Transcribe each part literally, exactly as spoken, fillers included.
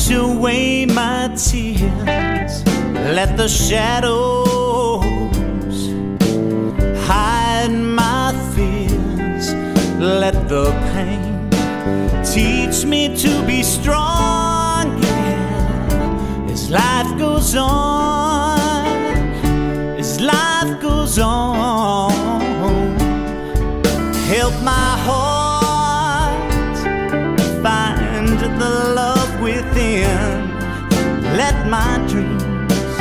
away my tears. Let the shadows hide my fears. Let the pain teach me to be strong, yeah, as life goes on, as life goes on. Help my heart find the love within. Let my dreams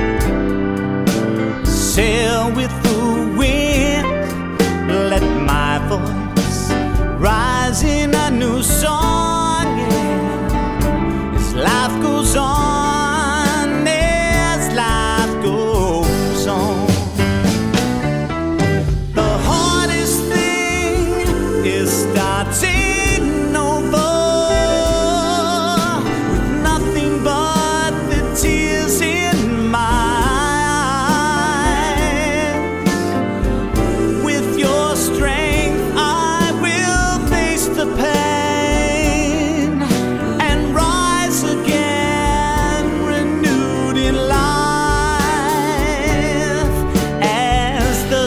sail with the wind. Let my voice rise in a new song, yeah, as life goes on, as life goes on. The hardest thing is starting over with nothing but the tears in my eyes. With your strength I will face the pain and rise again, renewed in life, as the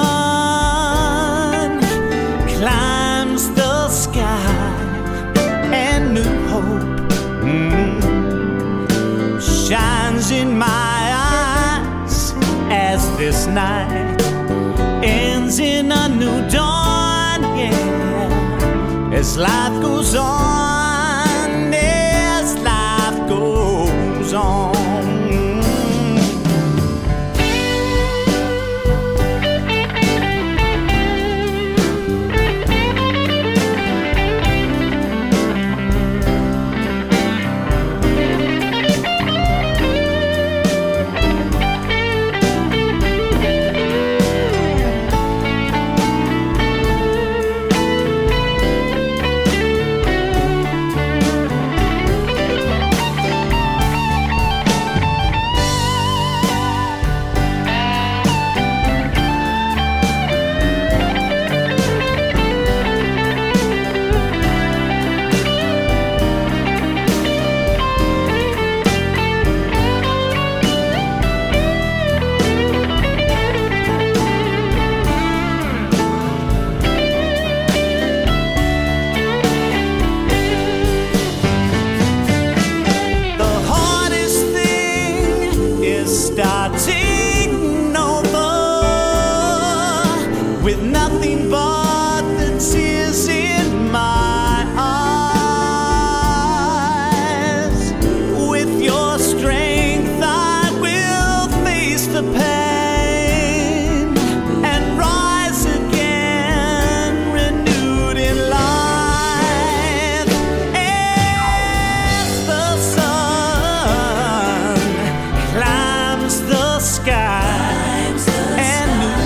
sun climbs the sky and new hope mm, shines in my eyes, as this night ends in a new dawn, yeah, as life goes on, as life goes on. Starting over with nothing but the tears in my eyes. With your strength I will face the pain and rise again, renewed in life, as the sun climbs the sky and new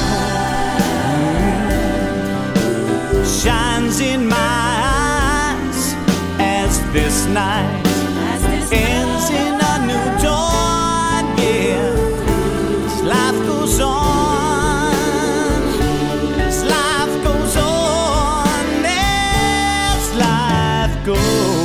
hope shines in my eyes, as this night ends in a new dawn, yeah, as life goes on, as life goes on, as life goes on.